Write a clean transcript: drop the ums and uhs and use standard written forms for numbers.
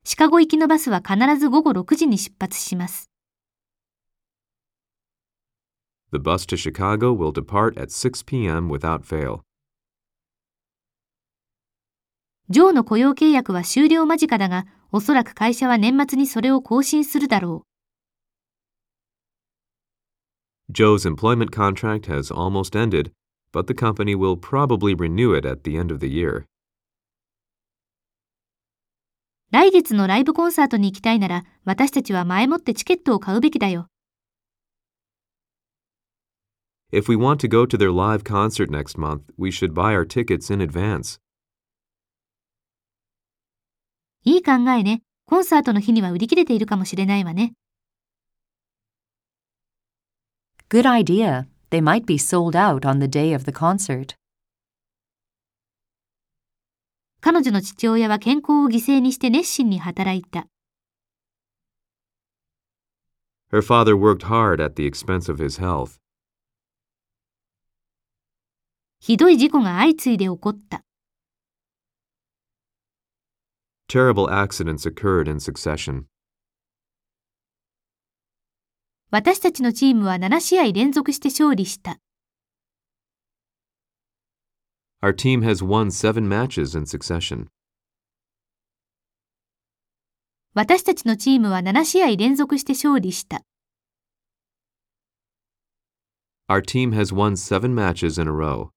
シカゴ行きのバスは必ず午後6時に出発します。 The bus to Chicago will depart at 6 p.m. without fail. ジョーの雇用契約は終了間近だが、おそらく会社は年末にそれを更新するだろう。Joe's employment contract has almost ended, but the company will probably renew it at the end of the year. 来月のライブコンサートに行きたいなら、私たちは前もってチケットを買うべきだよ。 If we want to go to their live concert next month, we should buy our tickets in advance. いい考えね。コンサートの日には売り切れているかもしれないわね。 Good idea. They might be sold out on the day of the concert. 彼女の父親は健康を犠牲にして熱心に働いた。 Her father worked hard at the expense of his health. ひどい事故が相次いで起こった。 Terrible accidents occurred in succession. 私たちのチームは7試合連続して勝利した。 Our team has won 7 matches in succession. 私たちのチームは7試合連続して勝利した。 Our team has won 7 matches in a row.